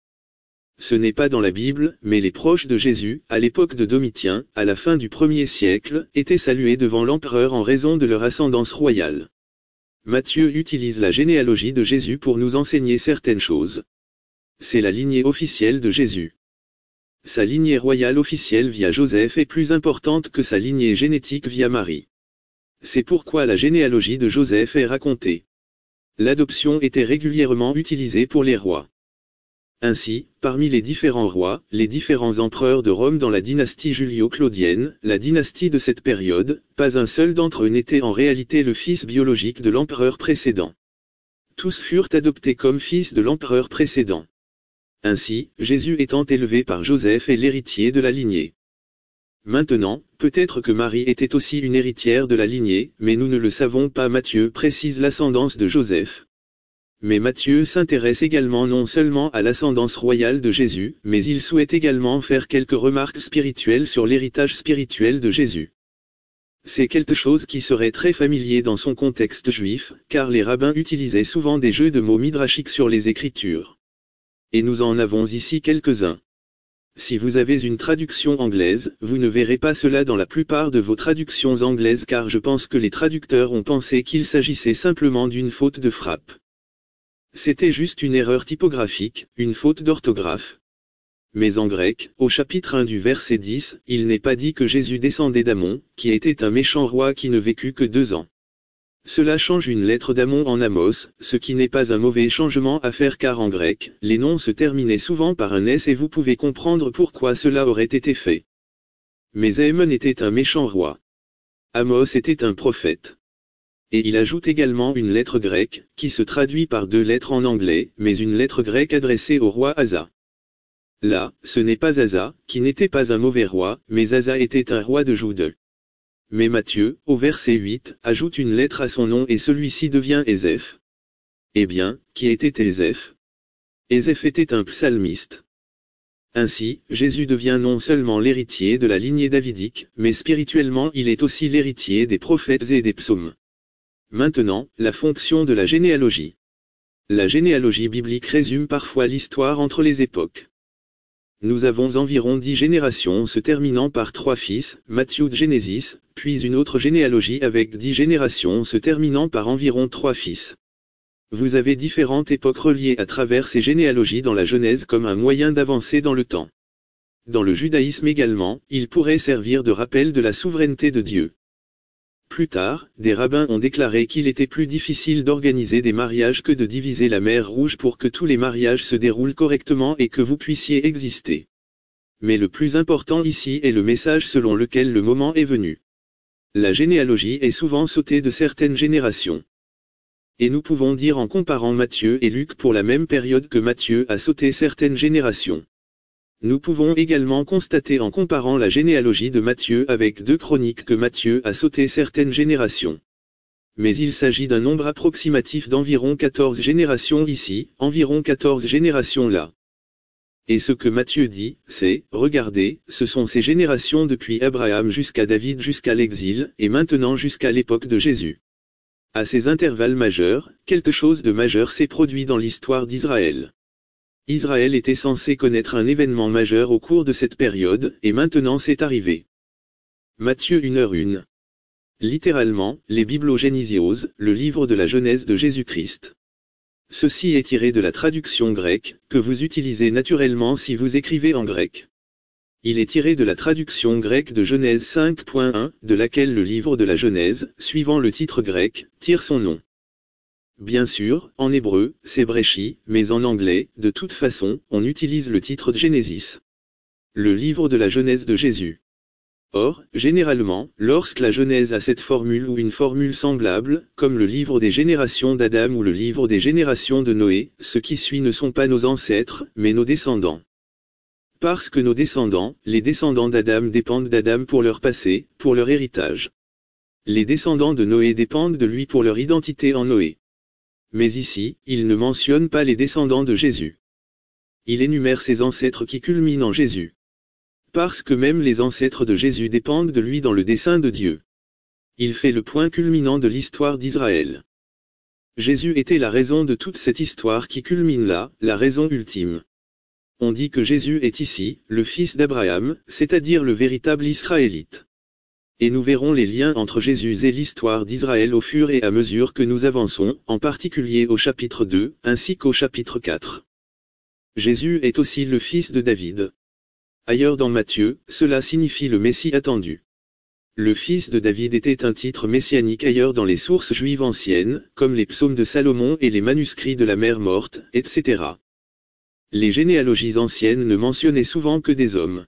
Ce n'est pas dans la Bible, mais les proches de Jésus, à l'époque de Domitien, à la fin du premier siècle, étaient salués devant l'empereur en raison de leur ascendance royale. Matthieu utilise la généalogie de Jésus pour nous enseigner certaines choses. C'est la lignée officielle de Jésus. Sa lignée royale officielle via Joseph est plus importante que sa lignée génétique via Marie. C'est pourquoi la généalogie de Joseph est racontée. L'adoption était régulièrement utilisée pour les rois. Ainsi, parmi les différents rois, les différents empereurs de Rome dans la dynastie julio-claudienne, la dynastie de cette période, pas un seul d'entre eux n'était en réalité le fils biologique de l'empereur précédent. Tous furent adoptés comme fils de l'empereur précédent. Ainsi, Jésus étant élevé par Joseph est l'héritier de la lignée. Maintenant, peut-être que Marie était aussi une héritière de la lignée, mais nous ne le savons pas. Matthieu précise l'ascendance de Joseph. Mais Matthieu s'intéresse également non seulement à l'ascendance royale de Jésus, mais il souhaite également faire quelques remarques spirituelles sur l'héritage spirituel de Jésus. C'est quelque chose qui serait très familier dans son contexte juif, car les rabbins utilisaient souvent des jeux de mots midrashiques sur les Écritures. Et nous en avons ici quelques-uns. Si vous avez une traduction anglaise, vous ne verrez pas cela dans la plupart de vos traductions anglaises car je pense que les traducteurs ont pensé qu'il s'agissait simplement d'une faute de frappe. C'était juste une erreur typographique, une faute d'orthographe. Mais en grec, au chapitre un du verset dix, il n'est pas dit que Jésus descendait d'Amon, qui était un méchant roi qui ne vécut que deux ans. Cela change une lettre d'Amon en Amos, ce qui n'est pas un mauvais changement à faire car en grec, les noms se terminaient souvent par un S et vous pouvez comprendre pourquoi cela aurait été fait. Mais Amon était un méchant roi. Amos était un prophète. Et il ajoute également une lettre grecque, qui se traduit par deux lettres en anglais, mais une lettre grecque adressée au roi Asa. Là, ce n'est pas Asa, qui n'était pas un mauvais roi, mais Asa était un roi de Jude. Mais Matthieu, au verset huit, ajoute une lettre à son nom et celui-ci devient Ézéph. Eh bien, qui était Ézéph? Ézéph était un psalmiste. Ainsi, Jésus devient non seulement l'héritier de la lignée davidique, mais spirituellement il est aussi l'héritier des prophètes et des psaumes. Maintenant, la fonction de la généalogie. La généalogie biblique résume parfois l'histoire entre les époques. Nous avons environ dix générations se terminant par trois fils, Matthieu de Genesis, puis une autre généalogie avec dix générations se terminant par environ trois fils. Vous avez différentes époques reliées à travers ces généalogies dans la Genèse comme un moyen d'avancer dans le temps. Dans le judaïsme également, il pourrait servir de rappel de la souveraineté de Dieu. Plus tard, des rabbins ont déclaré qu'il était plus difficile d'organiser des mariages que de diviser la mer Rouge pour que tous les mariages se déroulent correctement et que vous puissiez exister. Mais le plus important ici est le message selon lequel le moment est venu. La généalogie est souvent sautée de certaines générations. Et nous pouvons dire en comparant Matthieu et Luc pour la même période que Matthieu a sauté certaines générations. Nous pouvons également constater en comparant la généalogie de Matthieu avec deux chroniques que Matthieu a sauté certaines générations. Mais il s'agit d'un nombre approximatif d'environ quatorze générations ici, environ quatorze générations là. Et ce que Matthieu dit, c'est, regardez, ce sont ces générations depuis Abraham jusqu'à David jusqu'à l'exil, et maintenant jusqu'à l'époque de Jésus. À ces intervalles majeurs, quelque chose de majeur s'est produit dans l'histoire d'Israël. Israël était censé connaître un événement majeur au cours de cette période, et maintenant c'est arrivé. Matthieu une heure une. Littéralement, les Bibliogénésios, le livre de la Genèse de Jésus-Christ. Ceci est tiré de la traduction grecque, que vous utilisez naturellement si vous écrivez en grec. Il est tiré de la traduction grecque de Genèse cinq point un, de laquelle le livre de la Genèse, suivant le titre grec, tire son nom. Bien sûr, en hébreu, c'est Bréchi, mais en anglais, de toute façon, on utilise le titre de Genesis. Le livre de la Genèse de Jésus. Or, généralement, lorsque la Genèse a cette formule ou une formule semblable, comme le livre des générations d'Adam ou le livre des générations de Noé, ce qui suit ne sont pas nos ancêtres, mais nos descendants. Parce que nos descendants, les descendants d'Adam dépendent d'Adam pour leur passé, pour leur héritage. Les descendants de Noé dépendent de lui pour leur identité en Noé. Mais ici, il ne mentionne pas les descendants de Jésus. Il énumère ses ancêtres qui culminent en Jésus. Parce que même les ancêtres de Jésus dépendent de lui dans le dessein de Dieu. Il fait le point culminant de l'histoire d'Israël. Jésus était la raison de toute cette histoire qui culmine là, la raison ultime. On dit que Jésus est ici, le fils d'Abraham, c'est-à-dire le véritable Israélite. Et nous verrons les liens entre Jésus et l'histoire d'Israël au fur et à mesure que nous avançons, en particulier au chapitre deux, ainsi qu'au chapitre quatre. Jésus est aussi le fils de David. Ailleurs dans Matthieu, cela signifie le Messie attendu. Le fils de David était un titre messianique ailleurs dans les sources juives anciennes, comme les psaumes de Salomon et les manuscrits de la Mère morte, et cetera. Les généalogies anciennes ne mentionnaient souvent que des hommes.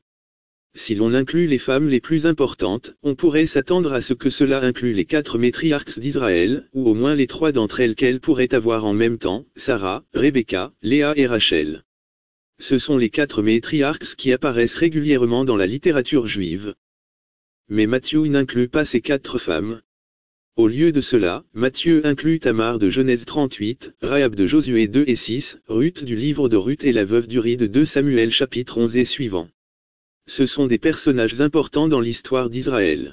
Si l'on inclut les femmes les plus importantes, on pourrait s'attendre à ce que cela inclue les quatre matriarches d'Israël, ou au moins les trois d'entre elles qu'elles pourraient avoir en même temps, Sarah, Rebecca, Léa et Rachel. Ce sont les quatre matriarches qui apparaissent régulièrement dans la littérature juive. Mais Matthieu n'inclut pas ces quatre femmes. Au lieu de cela, Matthieu inclut Tamar de Genèse trente-huit, Rahab de Josué deux et six, Ruth du livre de Ruth et la veuve d'Uri de deux Samuel chapitre onze et suivant. Ce sont des personnages importants dans l'histoire d'Israël.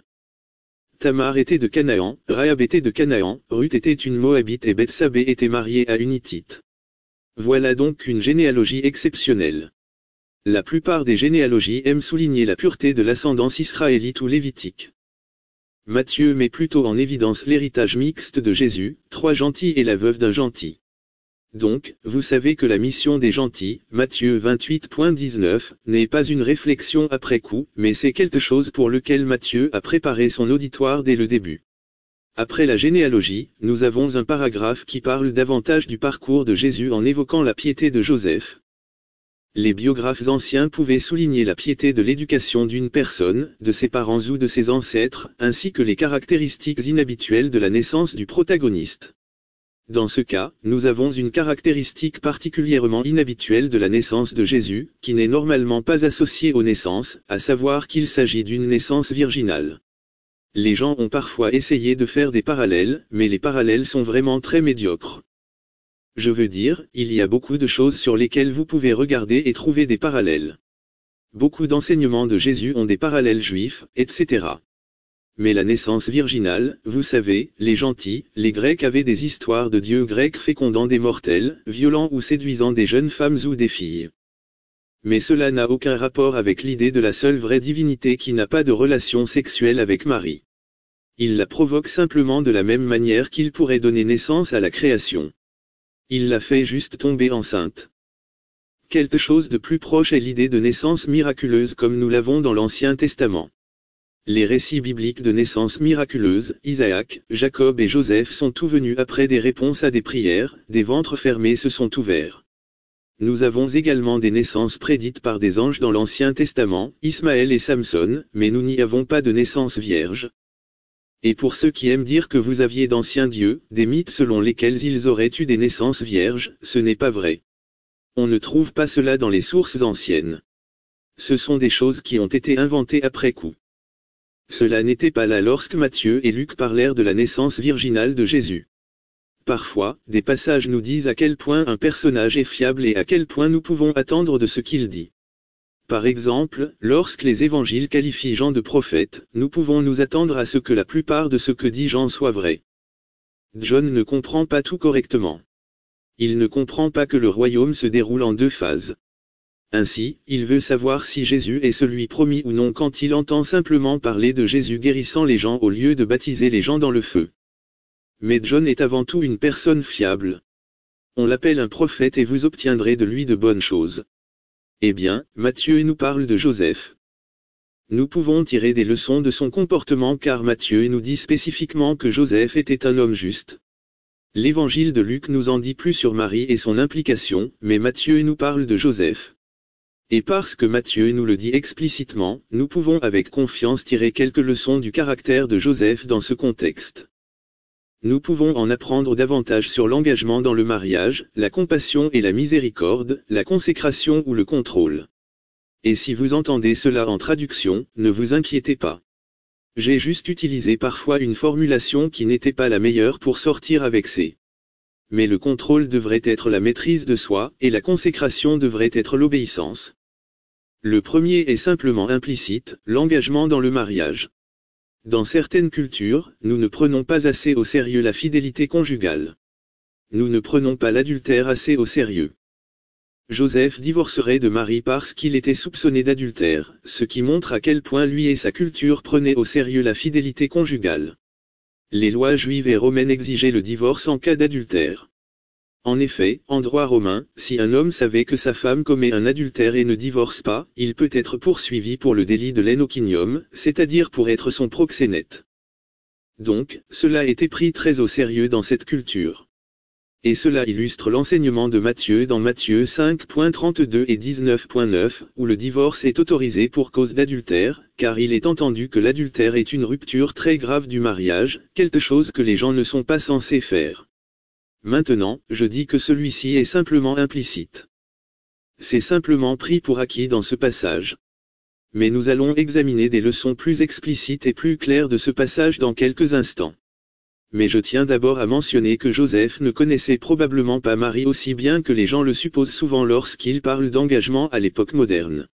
Tamar était de Canaan, Rahab était de Canaan, Ruth était une Moabite et Bethsabée était mariée à une Hittite. Voilà donc une généalogie exceptionnelle. La plupart des généalogies aiment souligner la pureté de l'ascendance israélite ou lévitique. Matthieu met plutôt en évidence l'héritage mixte de Jésus, trois gentils et la veuve d'un gentil. Donc, vous savez que la mission des gentils, Matthieu vingt-huit point dix-neuf, n'est pas une réflexion après coup, mais c'est quelque chose pour lequel Matthieu a préparé son auditoire dès le début. Après la généalogie, nous avons un paragraphe qui parle davantage du parcours de Jésus en évoquant la piété de Joseph. Les biographes anciens pouvaient souligner la piété de l'éducation d'une personne, de ses parents ou de ses ancêtres, ainsi que les caractéristiques inhabituelles de la naissance du protagoniste. Dans ce cas, nous avons une caractéristique particulièrement inhabituelle de la naissance de Jésus, qui n'est normalement pas associée aux naissances, à savoir qu'il s'agit d'une naissance virginale. Les gens ont parfois essayé de faire des parallèles, mais les parallèles sont vraiment très médiocres. Je veux dire, il y a beaucoup de choses sur lesquelles vous pouvez regarder et trouver des parallèles. Beaucoup d'enseignements de Jésus ont des parallèles juifs, et cetera. Mais la naissance virginale, vous savez, les gentils, les Grecs avaient des histoires de dieux grecs fécondant des mortels, violant ou séduisant des jeunes femmes ou des filles. Mais cela n'a aucun rapport avec l'idée de la seule vraie divinité qui n'a pas de relation sexuelle avec Marie. Il la provoque simplement de la même manière qu'il pourrait donner naissance à la création. Il la fait juste tomber enceinte. Quelque chose de plus proche est l'idée de naissance miraculeuse comme nous l'avons dans l'Ancien Testament. Les récits bibliques de naissance miraculeuse, Isaac, Jacob et Joseph sont tous venus après des réponses à des prières, des ventres fermés se sont ouverts. Nous avons également des naissances prédites par des anges dans l'Ancien Testament, Ismaël et Samson, mais nous n'y avons pas de naissance vierge. Et pour ceux qui aiment dire que vous aviez d'anciens dieux, des mythes selon lesquels ils auraient eu des naissances vierges, ce n'est pas vrai. On ne trouve pas cela dans les sources anciennes. Ce sont des choses qui ont été inventées après coup. Cela n'était pas là lorsque Matthieu et Luc parlèrent de la naissance virginale de Jésus. Parfois, des passages nous disent à quel point un personnage est fiable et à quel point nous pouvons attendre de ce qu'il dit. Par exemple, lorsque les évangiles qualifient Jean de prophète, nous pouvons nous attendre à ce que la plupart de ce que dit Jean soit vrai. John ne comprend pas tout correctement. Il ne comprend pas que le royaume se déroule en deux phases. Ainsi, il veut savoir si Jésus est celui promis ou non quand il entend simplement parler de Jésus guérissant les gens au lieu de baptiser les gens dans le feu. Mais John est avant tout une personne fiable. On l'appelle un prophète et vous obtiendrez de lui de bonnes choses. Eh bien, Matthieu nous parle de Joseph. Nous pouvons tirer des leçons de son comportement car Matthieu nous dit spécifiquement que Joseph était un homme juste. L'évangile de Luc nous en dit plus sur Marie et son implication, mais Matthieu nous parle de Joseph. Et parce que Matthieu nous le dit explicitement, nous pouvons avec confiance tirer quelques leçons du caractère de Joseph dans ce contexte. Nous pouvons en apprendre davantage sur l'engagement dans le mariage, la compassion et la miséricorde, la consécration ou le contrôle. Et si vous entendez cela en traduction, ne vous inquiétez pas. J'ai juste utilisé parfois une formulation qui n'était pas la meilleure pour sortir avec ces. Mais le contrôle devrait être la maîtrise de soi, et la consécration devrait être l'obéissance. Le premier est simplement implicite, l'engagement dans le mariage. Dans certaines cultures, nous ne prenons pas assez au sérieux la fidélité conjugale. Nous ne prenons pas l'adultère assez au sérieux. Joseph divorcerait de Marie parce qu'il était soupçonné d'adultère, ce qui montre à quel point lui et sa culture prenaient au sérieux la fidélité conjugale. Les lois juives et romaines exigeaient le divorce en cas d'adultère. En effet, en droit romain, si un homme savait que sa femme commet un adultère et ne divorce pas, il peut être poursuivi pour le délit de lénoquinium, c'est-à-dire pour être son proxénète. Donc, cela était pris très au sérieux dans cette culture. Et cela illustre l'enseignement de Matthieu dans Matthieu cinq trente-deux et dix-neuf neuf, où le divorce est autorisé pour cause d'adultère, car il est entendu que l'adultère est une rupture très grave du mariage, quelque chose que les gens ne sont pas censés faire. Maintenant, je dis que celui-ci est simplement implicite. C'est simplement pris pour acquis dans ce passage. Mais nous allons examiner des leçons plus explicites et plus claires de ce passage dans quelques instants. Mais je tiens d'abord à mentionner que Joseph ne connaissait probablement pas Marie aussi bien que les gens le supposent souvent lorsqu'ils parlent d'engagement à l'époque moderne.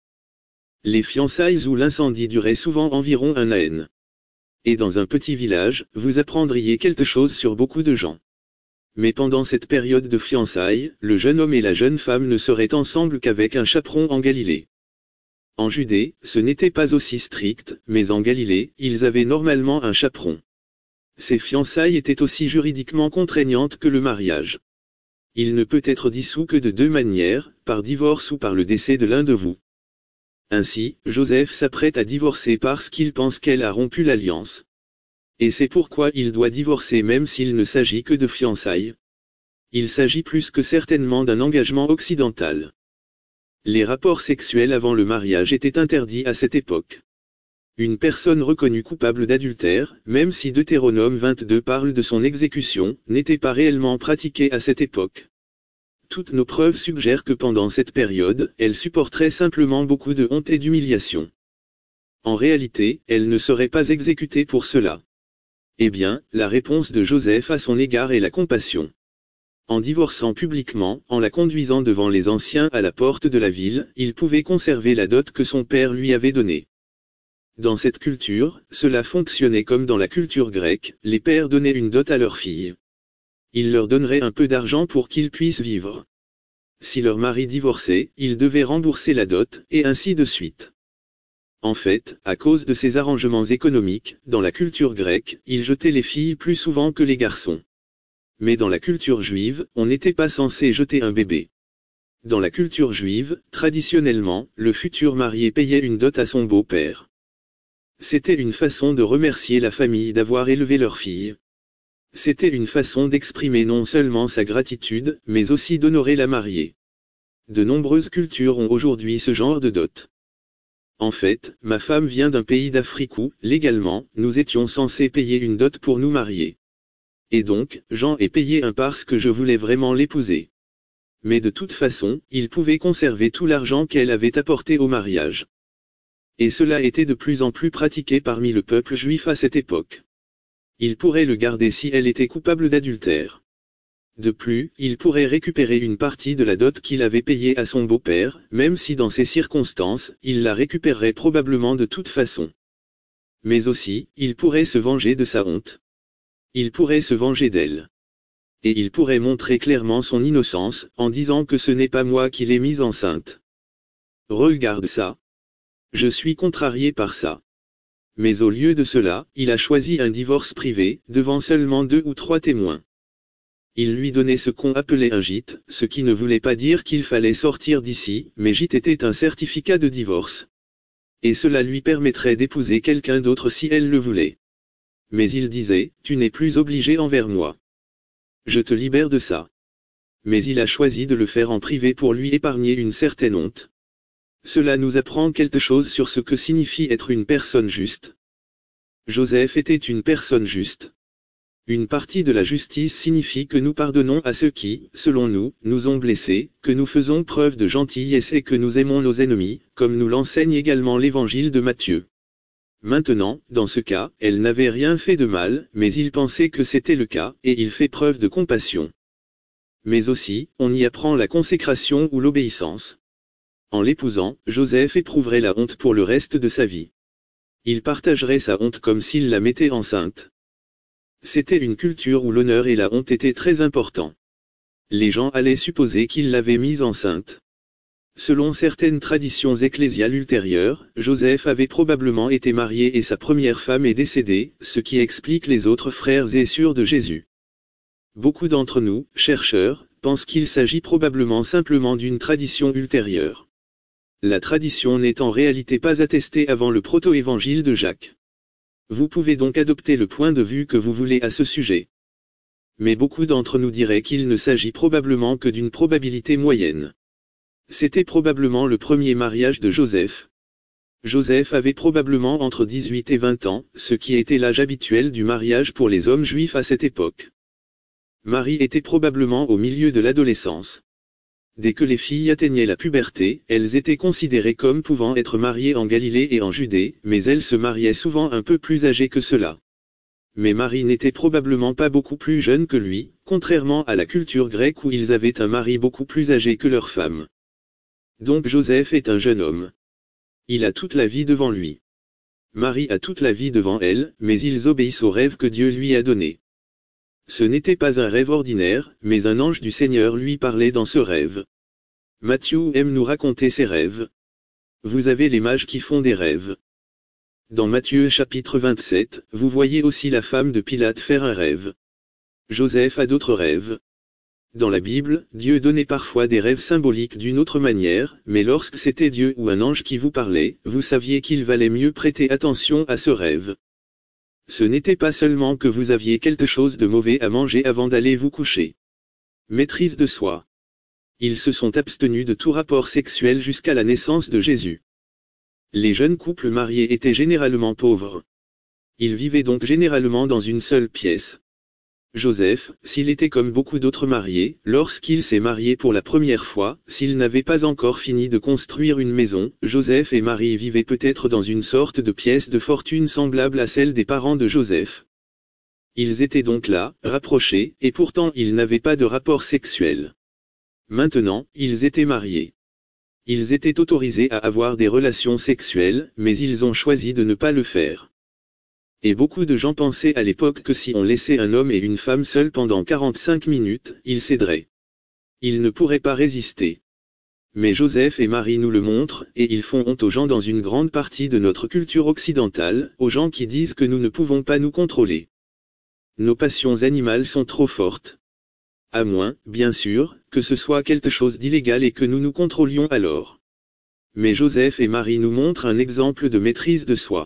Les fiançailles ou l'incendie duraient souvent environ un an. Et dans un petit village, vous apprendriez quelque chose sur beaucoup de gens. Mais pendant cette période de fiançailles, le jeune homme et la jeune femme ne seraient ensemble qu'avec un chaperon en Galilée. En Judée, ce n'était pas aussi strict, mais en Galilée, ils avaient normalement un chaperon. Ces fiançailles étaient aussi juridiquement contraignantes que le mariage. Il ne peut être dissous que de deux manières, par divorce ou par le décès de l'un de vous. Ainsi, Joseph s'apprête à divorcer parce qu'il pense qu'elle a rompu l'alliance. Et c'est pourquoi il doit divorcer même s'il ne s'agit que de fiançailles. Il s'agit plus que certainement d'un engagement occidental. Les rapports sexuels avant le mariage étaient interdits à cette époque. Une personne reconnue coupable d'adultère, même si Deutéronome vingt-deux parle de son exécution, n'était pas réellement pratiquée à cette époque. Toutes nos preuves suggèrent que pendant cette période, elle supporterait simplement beaucoup de honte et d'humiliation. En réalité, elle ne serait pas exécutée pour cela. Eh bien, la réponse de Joseph à son égard est la compassion. En divorçant publiquement, en la conduisant devant les anciens à la porte de la ville, il pouvait conserver la dot que son père lui avait donnée. Dans cette culture, cela fonctionnait comme dans la culture grecque, les pères donnaient une dot à leurs filles. Ils leur donneraient un peu d'argent pour qu'ils puissent vivre. Si leur mari divorçait, ils devaient rembourser la dot, et ainsi de suite. En fait, à cause de ces arrangements économiques, dans la culture grecque, ils jetaient les filles plus souvent que les garçons. Mais dans la culture juive, on n'était pas censé jeter un bébé. Dans la culture juive, traditionnellement, le futur marié payait une dot à son beau-père. C'était une façon de remercier la famille d'avoir élevé leur fille. C'était une façon d'exprimer non seulement sa gratitude, mais aussi d'honorer la mariée. De nombreuses cultures ont aujourd'hui ce genre de dot. En fait, ma femme vient d'un pays d'Afrique où, légalement, nous étions censés payer une dot pour nous marier. Et donc, Jean ai payé un parce que je voulais vraiment l'épouser. Mais de toute façon, il pouvait conserver tout l'argent qu'elle avait apporté au mariage. Et cela était de plus en plus pratiqué parmi le peuple juif à cette époque. Il pourrait le garder si elle était coupable d'adultère. De plus, il pourrait récupérer une partie de la dot qu'il avait payée à son beau-père, même si dans ces circonstances, il la récupérerait probablement de toute façon. Mais aussi, il pourrait se venger de sa honte. Il pourrait se venger d'elle. Et il pourrait montrer clairement son innocence, en disant que ce n'est pas moi qui l'ai mise enceinte. Regarde ça. Je suis contrarié par ça. Mais au lieu de cela, il a choisi un divorce privé, devant seulement deux ou trois témoins. Il lui donnait ce qu'on appelait un gîte, ce qui ne voulait pas dire qu'il fallait sortir d'ici, mais gîte était un certificat de divorce. Et cela lui permettrait d'épouser quelqu'un d'autre si elle le voulait. Mais il disait, tu n'es plus obligé envers moi. Je te libère de ça. Mais il a choisi de le faire en privé pour lui épargner une certaine honte. Cela nous apprend quelque chose sur ce que signifie être une personne juste. Joseph était une personne juste. Une partie de la justice signifie que nous pardonnons à ceux qui, selon nous, nous ont blessés, que nous faisons preuve de gentillesse et que nous aimons nos ennemis, comme nous l'enseigne également l'évangile de Matthieu. Maintenant, dans ce cas, elle n'avait rien fait de mal, mais il pensait que c'était le cas, et il fait preuve de compassion. Mais aussi, on y apprend la consécration ou l'obéissance. En l'épousant, Joseph éprouverait la honte pour le reste de sa vie. Il partagerait sa honte comme s'il la mettait enceinte. C'était une culture où l'honneur et la honte étaient très importants. Les gens allaient supposer qu'il l'avait mise enceinte. Selon certaines traditions ecclésiales ultérieures, Joseph avait probablement été marié et sa première femme est décédée, ce qui explique les autres frères et sœurs de Jésus. Beaucoup d'entre nous, chercheurs, pensent qu'il s'agit probablement simplement d'une tradition ultérieure. La tradition n'est en réalité pas attestée avant le proto-évangile de Jacques. Vous pouvez donc adopter le point de vue que vous voulez à ce sujet. Mais beaucoup d'entre nous diraient qu'il ne s'agit probablement que d'une probabilité moyenne. C'était probablement le premier mariage de Joseph. Joseph avait probablement entre dix-huit et vingt ans, ce qui était l'âge habituel du mariage pour les hommes juifs à cette époque. Marie était probablement au milieu de l'adolescence. Dès que les filles atteignaient la puberté, elles étaient considérées comme pouvant être mariées en Galilée et en Judée, mais elles se mariaient souvent un peu plus âgées que cela. Mais Marie n'était probablement pas beaucoup plus jeune que lui, contrairement à la culture grecque où ils avaient un mari beaucoup plus âgé que leur femme. Donc Joseph est un jeune homme. Il a toute la vie devant lui. Marie a toute la vie devant elle, mais ils obéissent au rêve que Dieu lui a donné. Ce n'était pas un rêve ordinaire, mais un ange du Seigneur lui parlait dans ce rêve. Matthieu aime nous raconter ses rêves. Vous avez les mages qui font des rêves. Dans Matthieu chapitre vingt-sept, vous voyez aussi la femme de Pilate faire un rêve. Joseph a d'autres rêves. Dans la Bible, Dieu donnait parfois des rêves symboliques d'une autre manière, mais lorsque c'était Dieu ou un ange qui vous parlait, vous saviez qu'il valait mieux prêter attention à ce rêve. Ce n'était pas seulement que vous aviez quelque chose de mauvais à manger avant d'aller vous coucher. Maîtrise de soi. Ils se sont abstenus de tout rapport sexuel jusqu'à la naissance de Jésus. Les jeunes couples mariés étaient généralement pauvres. Ils vivaient donc généralement dans une seule pièce. Joseph, s'il était comme beaucoup d'autres mariés, lorsqu'il s'est marié pour la première fois, s'il n'avait pas encore fini de construire une maison, Joseph et Marie vivaient peut-être dans une sorte de pièce de fortune semblable à celle des parents de Joseph. Ils étaient donc là, rapprochés, et pourtant ils n'avaient pas de rapport sexuel. Maintenant, ils étaient mariés. Ils étaient autorisés à avoir des relations sexuelles, mais ils ont choisi de ne pas le faire. Et beaucoup de gens pensaient à l'époque que si on laissait un homme et une femme seuls pendant quarante-cinq minutes, ils céderaient. Ils ne pourraient pas résister. Mais Joseph et Marie nous le montrent, et ils font honte aux gens dans une grande partie de notre culture occidentale, aux gens qui disent que nous ne pouvons pas nous contrôler. Nos passions animales sont trop fortes. À moins, bien sûr, que ce soit quelque chose d'illégal et que nous nous contrôlions alors. Mais Joseph et Marie nous montrent un exemple de maîtrise de soi.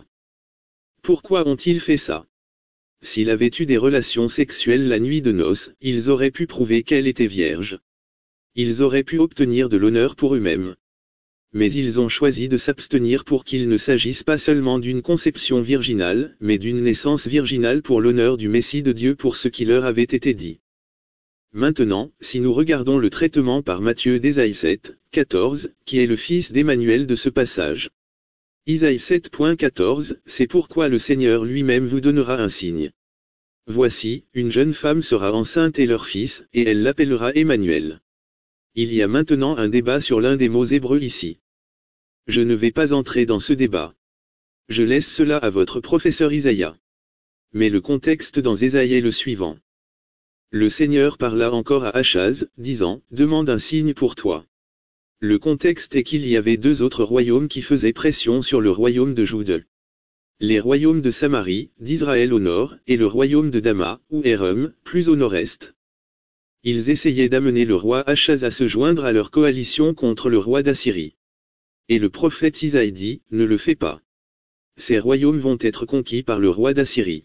Pourquoi ont-ils fait ça? S'il avait eu des relations sexuelles la nuit de noces, ils auraient pu prouver qu'elle était vierge. Ils auraient pu obtenir de l'honneur pour eux-mêmes. Mais ils ont choisi de s'abstenir pour qu'il ne s'agisse pas seulement d'une conception virginale, mais d'une naissance virginale pour l'honneur du Messie de Dieu pour ce qui leur avait été dit. Maintenant, si nous regardons le traitement par Matthieu d'Ésaïe sept, quatorze, qui est le fils d'Emmanuel de ce passage. Isaïe sept, quatorze, c'est pourquoi le Seigneur lui-même vous donnera un signe. Voici, une jeune femme sera enceinte et leur fils, et elle l'appellera Emmanuel. Il y a maintenant un débat sur l'un des mots hébreux ici. Je ne vais pas entrer dans ce débat. Je laisse cela à votre professeur Isaïe. Mais le contexte dans Ésaïe est le suivant. Le Seigneur parla encore à Achaz, disant, demande un signe pour toi. Le contexte est qu'il y avait deux autres royaumes qui faisaient pression sur le royaume de Juda. Les royaumes de Samarie, d'Israël au nord, et le royaume de Dama, ou Érum, plus au nord-est. Ils essayaient d'amener le roi Achaz à se joindre à leur coalition contre le roi d'Assyrie. Et le prophète Isaïe dit, ne le fais pas. Ces royaumes vont être conquis par le roi d'Assyrie.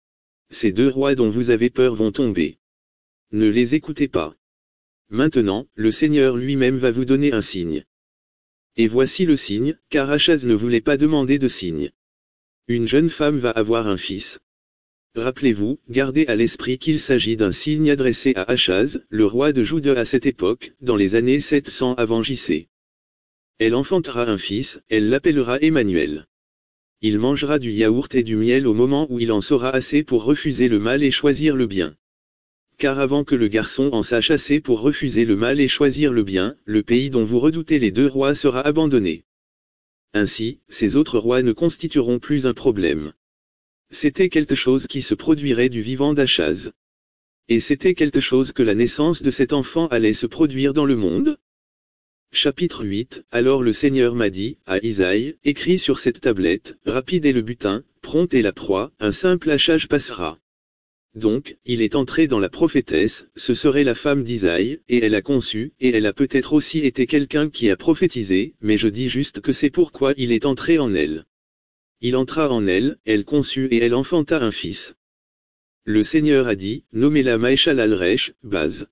Ces deux rois dont vous avez peur vont tomber. Ne les écoutez pas. Maintenant, le Seigneur lui-même va vous donner un signe. Et voici le signe, car Achaz ne voulait pas demander de signe. Une jeune femme va avoir un fils. Rappelez-vous, gardez à l'esprit qu'il s'agit d'un signe adressé à Achaz, le roi de Juda à cette époque, dans les années sept cents avant J C. Elle enfantera un fils, elle l'appellera Emmanuel. Il mangera du yaourt et du miel au moment où il en saura assez pour refuser le mal et choisir le bien. Car avant que le garçon en sache assez pour refuser le mal et choisir le bien, le pays dont vous redoutez les deux rois sera abandonné. Ainsi, ces autres rois ne constitueront plus un problème. C'était quelque chose qui se produirait du vivant d'Achaz. Et c'était quelque chose que la naissance de cet enfant allait se produire dans le monde. Chapitre huit. Alors le Seigneur m'a dit, à Isaïe, écris sur cette tablette, rapide est le butin, prompte est la proie, un simple hachage passera. Donc, il est entré dans la prophétesse, ce serait la femme d'Isaïe, et elle a conçu, et elle a peut-être aussi été quelqu'un qui a prophétisé, mais je dis juste que c'est pourquoi il est entré en elle. Il entra en elle, elle conçut et elle enfanta un fils. Le Seigneur a dit, nommez-la Maéchal al-Resh, Baz.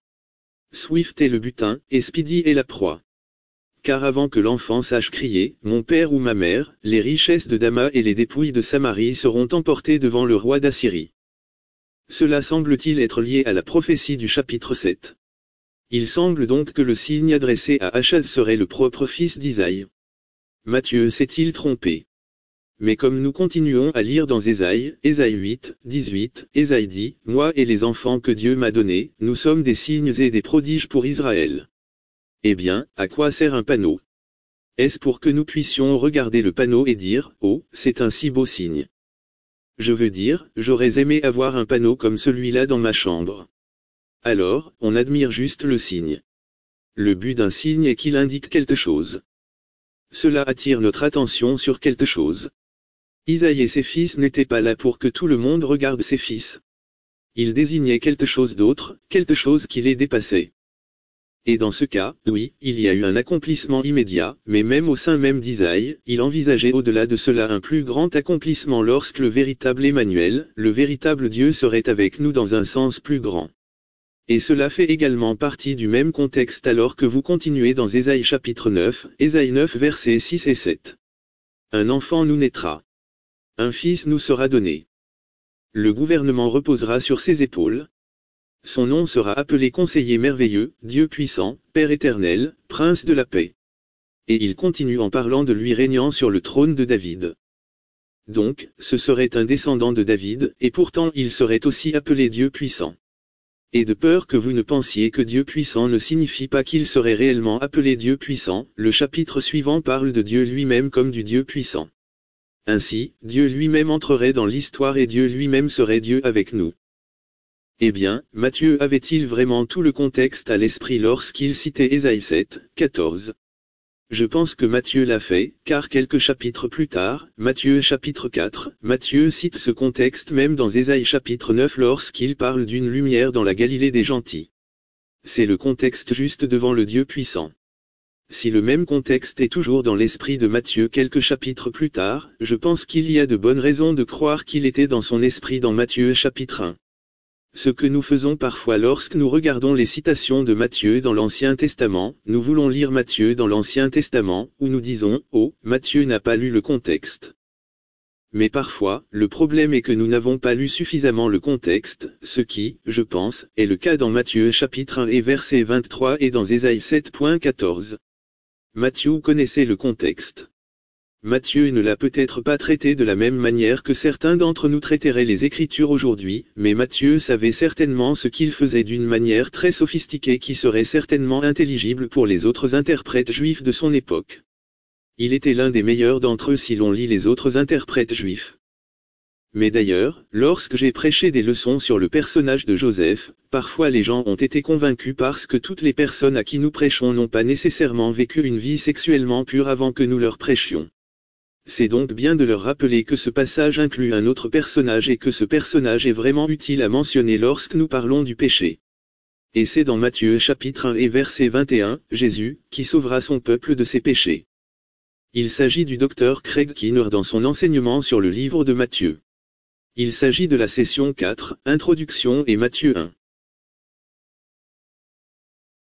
Swift est le butin, et Speedy est la proie. Car avant que l'enfant sache crier, mon père ou ma mère, les richesses de Dama et les dépouilles de Samarie seront emportées devant le roi d'Assyrie. Cela semble-t-il être lié à la prophétie du chapitre sept. Il semble donc que le signe adressé à Achaz serait le propre fils d'Isaïe. Matthieu s'est-il trompé? Mais comme nous continuons à lire dans Ésaïe, Ésaïe huit, dix-huit, Ésaïe dit, « Moi et les enfants que Dieu m'a donnés, nous sommes des signes et des prodiges pour Israël. » Eh bien, à quoi sert un panneau? Est-ce pour que nous puissions regarder le panneau et dire, « Oh, c'est un si beau signe. » Je veux dire, j'aurais aimé avoir un panneau comme celui-là dans ma chambre. Alors, on admire juste le signe. Le but d'un signe est qu'il indique quelque chose. Cela attire notre attention sur quelque chose. Isaïe et ses fils n'étaient pas là pour que tout le monde regarde ses fils. Ils désignaient quelque chose d'autre, quelque chose qui les dépassait. Et dans ce cas, oui, il y a eu un accomplissement immédiat, mais même au sein même d'Isaïe, il envisageait au-delà de cela un plus grand accomplissement lorsque le véritable Emmanuel, le véritable Dieu serait avec nous dans un sens plus grand. Et cela fait également partie du même contexte alors que vous continuez dans Ésaïe chapitre neuf, Ésaïe neuf versets six et sept. Un enfant nous naîtra. Un fils nous sera donné. Le gouvernement reposera sur ses épaules. Son nom sera appelé Conseiller merveilleux, Dieu puissant, Père éternel, Prince de la paix. Et il continue en parlant de lui régnant sur le trône de David. Donc, ce serait un descendant de David, et pourtant il serait aussi appelé Dieu puissant. Et de peur que vous ne pensiez que Dieu puissant ne signifie pas qu'il serait réellement appelé Dieu puissant, le chapitre suivant parle de Dieu lui-même comme du Dieu puissant. Ainsi, Dieu lui-même entrerait dans l'histoire et Dieu lui-même serait Dieu avec nous. Eh bien, Matthieu avait-il vraiment tout le contexte à l'esprit lorsqu'il citait Ésaïe sept, quatorze? Je pense que Matthieu l'a fait, car quelques chapitres plus tard, Matthieu chapitre quatre, Matthieu cite ce contexte même dans Ésaïe chapitre neuf lorsqu'il parle d'une lumière dans la Galilée des gentils. C'est le contexte juste devant le Dieu puissant. Si le même contexte est toujours dans l'esprit de Matthieu quelques chapitres plus tard, je pense qu'il y a de bonnes raisons de croire qu'il était dans son esprit dans Matthieu chapitre un. Ce que nous faisons parfois lorsque nous regardons les citations de Matthieu dans l'Ancien Testament, nous voulons lire Matthieu dans l'Ancien Testament, où nous disons, « Oh, Matthieu n'a pas lu le contexte. » Mais parfois, le problème est que nous n'avons pas lu suffisamment le contexte, ce qui, je pense, est le cas dans Matthieu chapitre un et verset vingt-trois et dans Ésaïe sept, quatorze. Matthieu connaissait le contexte. Matthieu ne l'a peut-être pas traité de la même manière que certains d'entre nous traiteraient les Écritures aujourd'hui, mais Matthieu savait certainement ce qu'il faisait d'une manière très sophistiquée qui serait certainement intelligible pour les autres interprètes juifs de son époque. Il était l'un des meilleurs d'entre eux si l'on lit les autres interprètes juifs. Mais d'ailleurs, lorsque j'ai prêché des leçons sur le personnage de Joseph, parfois les gens ont été convaincus parce que toutes les personnes à qui nous prêchons n'ont pas nécessairement vécu une vie sexuellement pure avant que nous leur prêchions. C'est donc bien de leur rappeler que ce passage inclut un autre personnage et que ce personnage est vraiment utile à mentionner lorsque nous parlons du péché. Et c'est dans Matthieu chapitre un et verset vingt et un, Jésus, qui sauvera son peuple de ses péchés. Il s'agit du docteur Craig Keener dans son enseignement sur le livre de Matthieu. Il s'agit de la session quatre, Introduction et Matthieu un.